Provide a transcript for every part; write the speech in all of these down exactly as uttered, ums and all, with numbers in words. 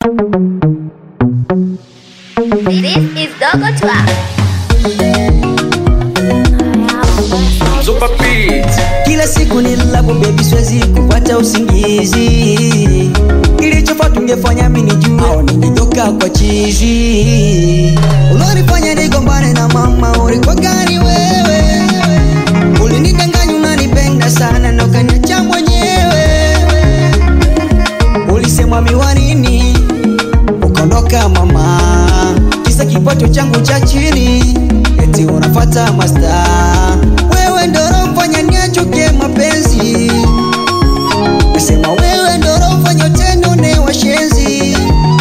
This is Dogo Twap. Super Beat. Kila siku nilalapo baby siwezi kupata usingizi. Kilichofaa tungefanya mimi nijue au ningetoka kwa chizi. Ulonifanya nigombane na mama ulikuwa gani wewe? Ulinidanganya unanipenda sana na ukaniacha mwenyewe. Ulisema miwanini ukaondoka mama, kisa kipato changu cha chini, eti unafuata master. Wewe ndo unafanya niachuke mapenzi. Nasema wewe ndo unafanya tendo ne washenzi.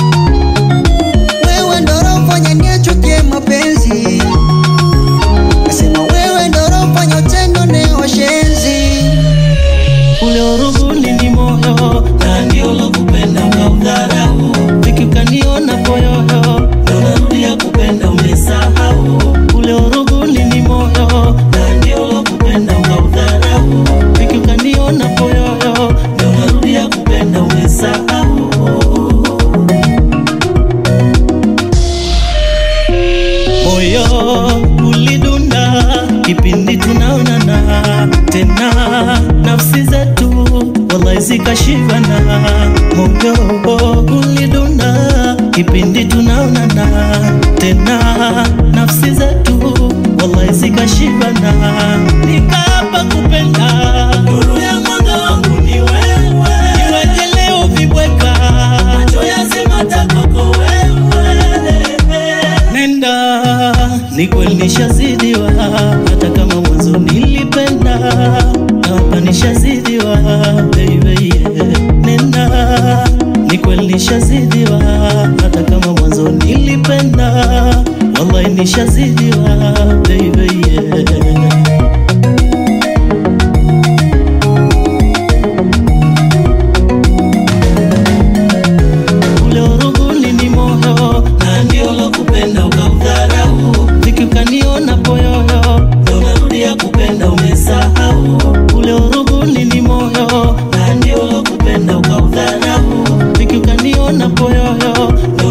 Wewe ndo unafanya niachuke mapenzi. Nasema wewe ndo unafanya tendo ne washenzi. Ule uruguni ni moyo na ndio lokupenda ukaudharau. Viki ukaniona poyoyo ndo narudia kupenda umesahau. Ule uruguni ni moyo na ndio lokupenda ukaudharau. Viki ukaniona poyoyo ndo narudia kupenda umesahau. Moyo ulidunda kipindi tunaonana tena, nafsi zetu wallahi zikashivana. Moyo ulidunda kipindi tunaonana tena, nafsi zetu wallahi zikashivana. Nikaapa kupenda, nuru ya mwanga wangu ni wewe. Niweke leo vibweka, macho yazimata kwako wewe. Nenda, ni kweli nishazidiwa, hata kama mwanzo nilipenda, hapa nishazidiwa baby yeah. Nenda, ni kweli nishazidiwa, hata kama mwanzo nilipenda, wallahi nishazidiwa baby yeah. Ukaniona poyoyo ndo narudia kupenda umesahau. Ule uruguni ni moyo na ndio lokupenda ukaudharau. Viki ukaniona poyoyo